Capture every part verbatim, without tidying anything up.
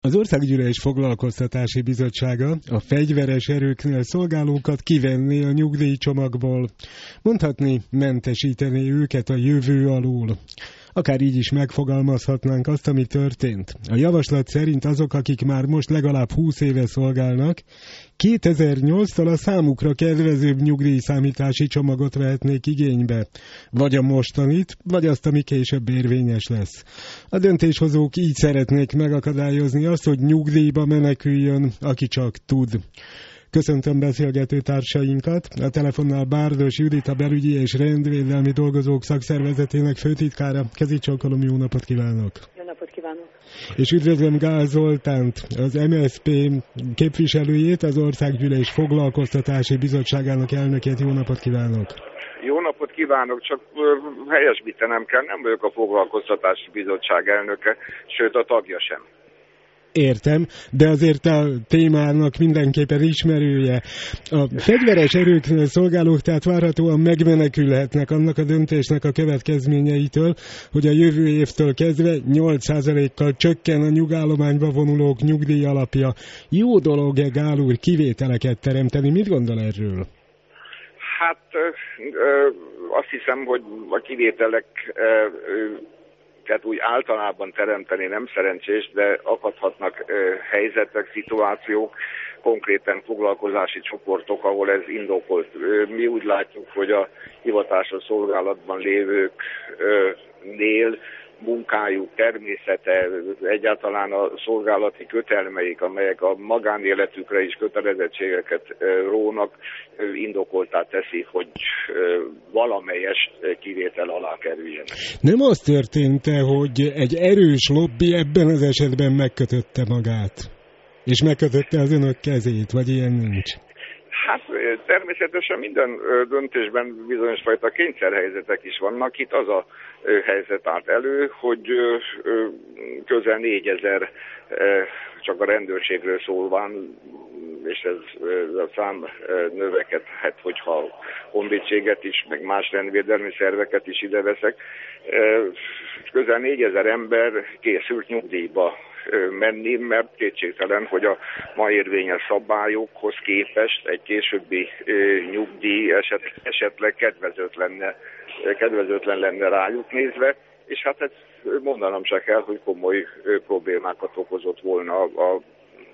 Az Országgyűlés Foglalkoztatási Bizottsága a fegyveres erőknél szolgálókat kivenné a nyugdíjcsomagból. Mondhatni, mentesítené őket a jövő alól. Akár így is megfogalmazhatnánk azt, ami történt. A javaslat szerint azok, akik már most legalább húsz éve szolgálnak, kétezer-nyolctól a számukra kedvezőbb nyugdíjszámítási csomagot vehetnék igénybe. Vagy a mostanit, vagy azt, ami később érvényes lesz. A döntéshozók így szeretnék megakadályozni azt, hogy nyugdíjba meneküljön, aki csak tud. Köszöntöm beszélgető társainkat. A telefonnál Bárdos Judit, a Belügyi és Rendvédelmi Dolgozók Szakszervezetének főtitkára. Kezicsalkolom, jó napot kívánok! Jó napot kívánok! És üdvözlöm Gál Zoltánt, az em es zé pé képviselőjét, az Országgyűlés Foglalkoztatási Bizottságának elnökét. Jó napot kívánok! Jó napot kívánok, csak helyesbítenem kell, nem vagyok a Foglalkoztatási Bizottság elnöke, sőt a tagja sem. Értem, de azért a témának mindenképpen ismerője. A fegyveres erőknél szolgálók tehát várhatóan megmenekülhetnek annak a döntésnek a következményeitől, hogy a jövő évtől kezdve nyolc százalékkal csökken a nyugállományba vonulók nyugdíj alapja. Jó dolog-e, Gál úr, kivételeket teremteni? Mit gondol erről? Hát ö, ö, azt hiszem, hogy a kivételek ö, ö, tehát úgy általában teremteni nem szerencsés, de akadhatnak ö, helyzetek, szituációk, konkrétan foglalkozási csoportok, ahol ez indokolt. Ö, mi úgy látjuk, hogy a hivatásos szolgálatban lévőknél munkájuk, természete, egyáltalán a szolgálati kötelmeik, amelyek a magánéletükre is kötelezettségeket rónak, indokoltá teszi, hogy valamelyest kivétel alá kerüljenek. Nem az történt-e, hogy egy erős lobby ebben az esetben megkötötte magát? És megkötötte az önök kezét, vagy ilyen nincs? Hát természetesen minden döntésben bizonyos fajta kényszerhelyzetek is vannak. Itt az a helyzet állt elő, hogy közel négyezer csak a rendőrségről szólván, és ez a szám növekedhet, hogyha honvédséget is, meg más rendvédelmi szerveket is ide veszek. Közel négyezer ember készült nyugdíjba menni, mert kétségtelen, hogy a ma érvényes szabályokhoz képest egy későbbi nyugdíj eset, esetleg kedvezőtlen lenne, kedvezőtlen lenne rájuk nézve, és hát ezt mondanom se kell, hogy komoly problémákat okozott volna a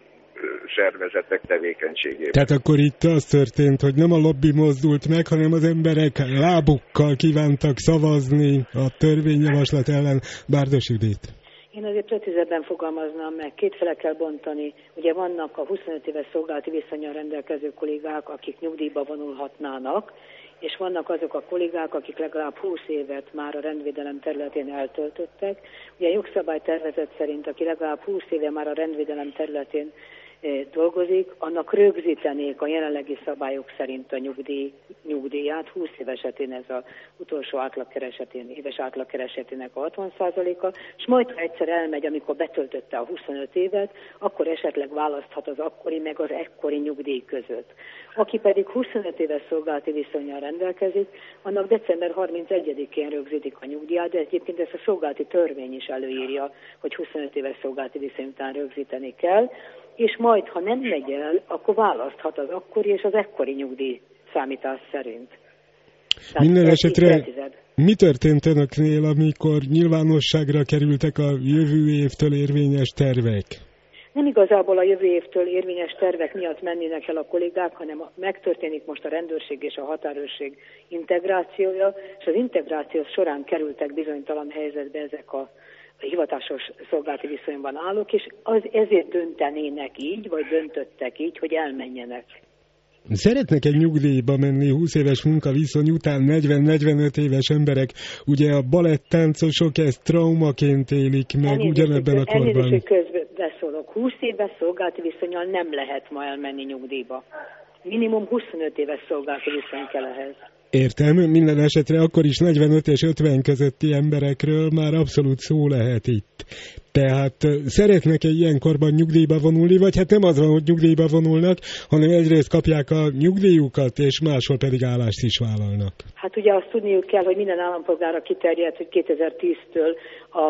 szervezetek tevékenységében. Tehát akkor itt az történt, hogy nem a lobby mozdult meg, hanem az emberek lábukkal kívántak szavazni a törvényjavaslat ellen. Bárdos Judit. Én azért precízebben fogalmaznám meg, kétfele kell bontani. Ugye vannak a huszonöt éves szolgálati viszonnyal rendelkező kollégák, akik nyugdíjba vonulhatnának, és vannak azok a kollégák, akik legalább húsz évet már a rendvédelem területén eltöltöttek. Ugye a jogszabálytervezet szerint, aki legalább húsz éve már a rendvédelem területén dolgozik, annak rögzítenék a jelenlegi szabályok szerint a nyugdíj, nyugdíját. húsz év esetén ez az utolsó átlagkeresetén, éves átlagkeresetének a hatvan százaléka, és majd ha egyszer elmegy, amikor betöltötte a huszonöt évet, akkor esetleg választhat az akkori meg az ekkori nyugdíj között. Aki pedig huszonöt éves szolgálati viszonnyal rendelkezik, annak december harmincegyedikén rögzítik a nyugdíját, de egyébként ezt a szolgálati törvény is előírja, hogy huszonöt éves szolgálati viszony után rögzíteni kell, és majd, ha nem megy el, akkor választhat az akkori és az ekkori nyugdíj számítás szerint. Tehát minden esetre mi történt önöknél, amikor nyilvánosságra kerültek a jövő évtől érvényes tervek? Nem igazából a jövő évtől érvényes tervek miatt mennének el a kollégák, hanem megtörténik most a rendőrség és a határőrség integrációja, és az integráció során kerültek bizonytalan helyzetbe ezek a hivatásos szolgálati viszonyban állók, és az ezért döntenének így, vagy döntöttek így, hogy elmenjenek. Szeretnek egy nyugdíjba menni húsz éves munkaviszony után negyven-negyvenöt éves emberek, ugye a balettáncosok ezt traumaként élik meg elnézést, ugyanebben a korban. Elnézést, hogy közbeszólok. húsz éves szolgálati viszonnyal nem lehet ma elmenni nyugdíjba. Minimum huszonöt éves szolgálati viszony kell ehhez. Értem, minden esetre akkor is negyvenöt és ötven közötti emberekről már abszolút szó lehet itt. Tehát szeretnek-e ilyenkorban nyugdíjba vonulni, vagy hát nem az van, hogy nyugdíjba vonulnak, hanem egyrészt kapják a nyugdíjukat, és máshol pedig állást is vállalnak. Hát ugye azt tudniuk kell, hogy minden állampolgárra kiterjedt, hogy kétezer-tíztől a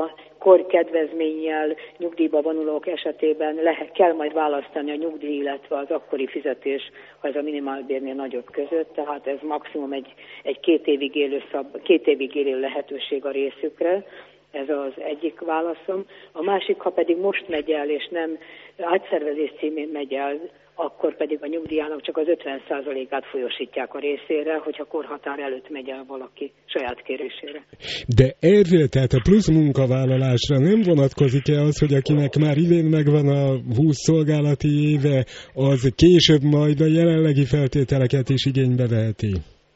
korkedvezménnyel nyugdíjba vonulók esetében lehet, kell majd választani a nyugdíj, illetve az akkori fizetés, ha ez a minimálbérnél nagyobb között, tehát ez maximum egy, egy két évig élő szab, két évig élő lehetőség a részükre. Ez az egyik válaszom. A másik, ha pedig most megy el, és nem átszervezés címén megy el, akkor pedig a nyugdíjának csak az ötven százalékát folyosítják a részére, hogyha korhatár előtt megy el valaki saját kérésére. De erre, tehát a plusz munkavállalásra nem vonatkozik-e az, hogy akinek már idén megvan a húsz szolgálati éve, az később majd a jelenlegi feltételeket is igénybe veheti?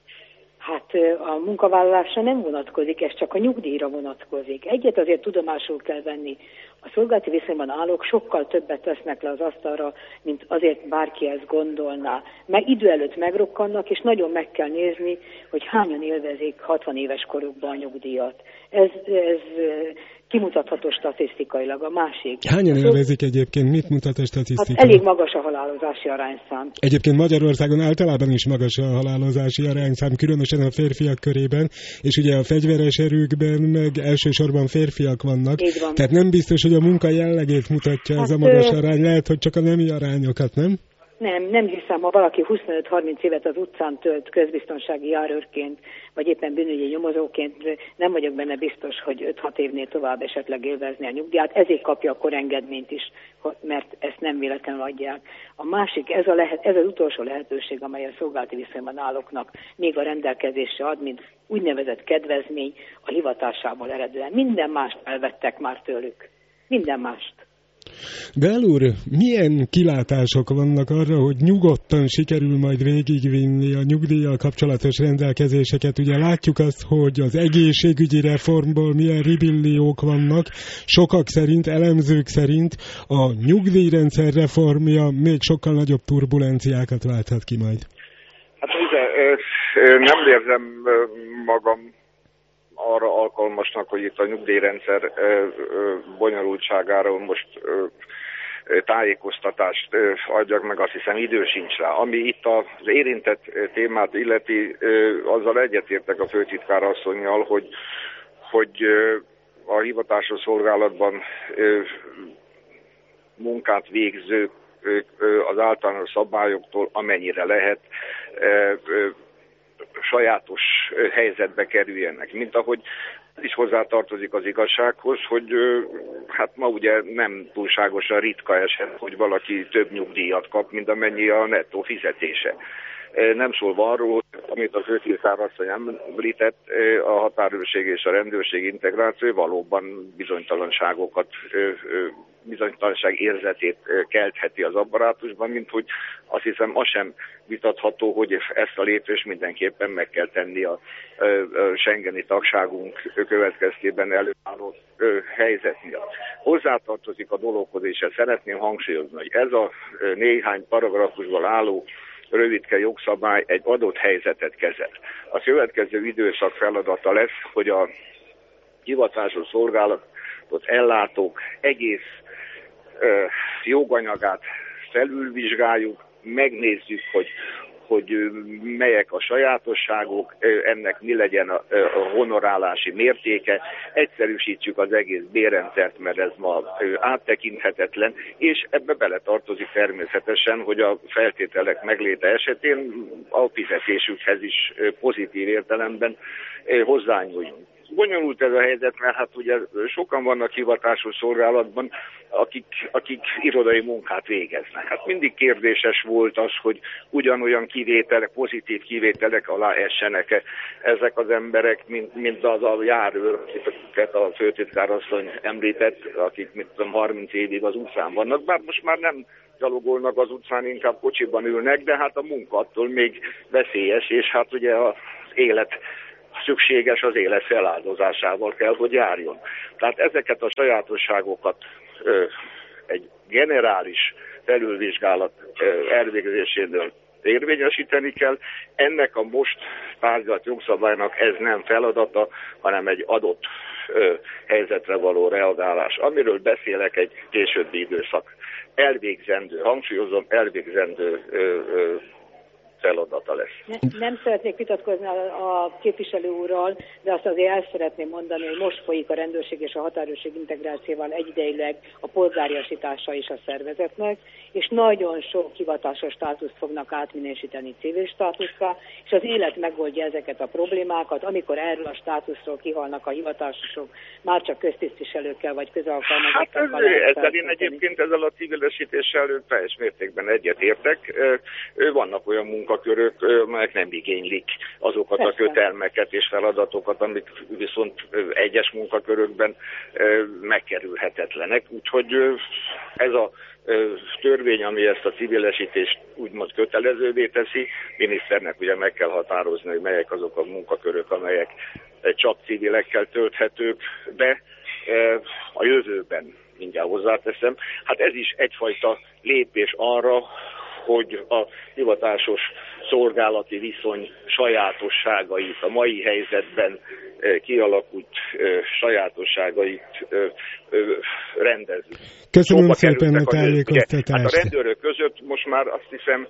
Hát a munkavállalásra nem vonatkozik, ez csak a nyugdíjra vonatkozik. Egyet azért tudomásul kell venni. A szolgálati viszonyban állók sokkal többet tesznek le az asztalra, mint azért bárki ezt gondolná. Meg idő előtt megrokkannak, és nagyon meg kell nézni, hogy hányan élvezik hatvan éves korukban a nyugdíjat. Ez, ez kimutatható statisztikailag. A másik. Hányan élvezik egyébként? Mit mutat a statisztika? Hát elég magas a halálozási arányszám. Egyébként Magyarországon általában is magas a halálozási arányszám, különösen a férfiak körében, és ugye a fegyveres erőkben meg elsősorban férfiak vannak. Tehát nem biztos, hogy a munka jellegét mutatja hát, ez a magas arány, lehet, hogy csak a nemi arányokat, nem? Nem, nem hiszem, ha valaki huszonöt-harminc évet az utcán tölt közbiztonsági járőrként, vagy éppen bűnügyi nyomozóként, nem vagyok benne biztos, hogy öt-hat évnél tovább esetleg élvezni a nyugdíját, ezért kapja a korengedményt is, mert ezt nem véletlenül adják. A másik, ez, a lehet, ez az utolsó lehetőség, amely a szolgálati viszonyban állóknak még a rendelkezésre ad, mint úgynevezett kedvezmény a hivatásából eredően. Minden mást elvettek már tőlük. Minden mást. Gál úr, milyen kilátások vannak arra, hogy nyugodtan sikerül majd végigvinni a nyugdíjjal kapcsolatos rendelkezéseket? Ugye látjuk azt, hogy az egészségügyi reformból milyen ribilliók vannak. Sokak szerint, elemzők szerint a nyugdíjrendszer reformja még sokkal nagyobb turbulenciákat válthat ki majd. Hát ugye, nem érzem magam arra alkalmasnak, hogy itt a nyugdíjrendszer bonyolultságáról most tájékoztatást adjak meg, azt hiszem idő sincs rá. Ami itt az érintett témát illeti, azzal egyetértek a főtitkár asszonnyal, hogy, hogy a hivatásos szolgálatban munkát végzők az általános szabályoktól, amennyire lehet, sajátos helyzetbe kerüljenek. Mint ahogy is hozzátartozik az igazsághoz, hogy hát ma ugye nem túlságosan ritka eset, hogy valaki több nyugdíjat kap, mint amennyi a nettó fizetése. Nem szólva arról, amit a főtitkár asszony említett, a határőrség és a rendőrség integráció valóban bizonytalanságokat, bizonytalanság érzetét keltheti az apparátusban, mint hogy azt hiszem az sem vitatható, hogy ezt a lépést mindenképpen meg kell tenni a schengeni tagságunk következtében előálló helyzet miatt. Hozzátartozik a dologhoz, és ezt szeretném hangsúlyozni, hogy ez a néhány paragrafusból álló rövidke jogszabály egy adott helyzetet kezel. A következő időszak feladata lesz, hogy a hivatásos szolgálatot ellátók egész ö, joganyagát felülvizsgáljuk, megnézzük, hogy, hogy melyek a sajátosságok, ennek mi legyen a, a honorálási mértéke, egyszerűsítsük az egész bérrendszert, mert ez ma áttekinthetetlen, és ebbe beletartozik természetesen, hogy a feltételek megléte esetén a fizetésükhez is pozitív értelemben hozzányúljunk. Bonyolult ez a helyzet, mert hát ugye sokan vannak hivatásos szolgálatban, akik, akik irodai munkát végeznek. Hát mindig kérdéses volt az, hogy ugyanolyan kivételek, pozitív kivételek alá essenek ezek az emberek, mint, mint az a járőr, akiket a főtitkárasszony említett, akik mit tudom, harminc évig az utcán vannak, bár most már nem gyalogolnak az utcán, inkább kocsiban ülnek, de hát a munka attól még veszélyes, és hát ugye az élet szükséges, az élet feláldozásával kell, hogy járjon. Tehát ezeket a sajátosságokat ö, egy generális felülvizsgálat ö, elvégzésénél érvényesíteni kell. Ennek a most tárgyalt jogszabálynak ez nem feladata, hanem egy adott ö, helyzetre való reagálás. Amiről beszélek, egy későbbi időszak elvégzendő, hangsúlyozom, elvégzendő ö, ö, feladata lesz. Ne, nem szeretnék vitatkozni a, a képviselő úrral, de azt azért el szeretném mondani, hogy most folyik a rendőrség és a határőrség integrációval egyidejileg a polgáriasítása is a szervezetnek, és nagyon sok hivatásos státuszt fognak átminősíteni civil státuszra, és az élet megoldja ezeket a problémákat, amikor erről a státuszról kihalnak a hivatásosok, már csak köztisztviselőkkel vagy közalkalmazottakkal. Hát ezzel én egyébként ezzel a civilesítéssel teljes mértékben egyetértek. Vannak olyan munkakörök, amelyek nem igénylik azokat Persze. a kötelmeket és feladatokat, amik viszont egyes munkakörökben megkerülhetetlenek. Úgyhogy ez a törvény, ami ezt a civilesítést úgymond kötelezővé teszi, miniszternek ugye meg kell határozni, hogy melyek azok a munkakörök, amelyek csak civilekkel tölthetők be a jövőben, mindjárt hozzáteszem. Hát ez is egyfajta lépés arra, hogy a hivatásos szolgálati viszony sajátosságait, a mai helyzetben kialakult sajátosságait rendezni. Köszönöm Szóba szépen a tájékoztatást. Hát a rendőrök között most már azt hiszem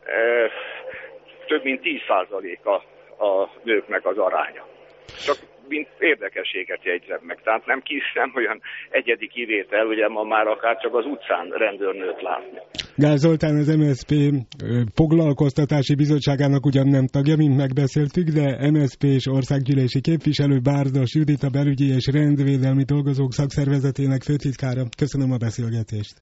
több mint tíz százalék a, a nőknek az aránya. Csak mint érdekességet jegyzem meg. Tehát nem kis, nem olyan egyedi kivétel, ugye ma már akár csak az utcán rendőrnőt látni. Gál Zoltán az em es zé pé foglalkoztatási bizottságának ugyan nem tagja, mint megbeszéltük, de em es zé pé és országgyűlési képviselő Bárdos Judit, a belügyi és rendvédelmi dolgozók szakszervezetének főtitkára. Köszönöm a beszélgetést.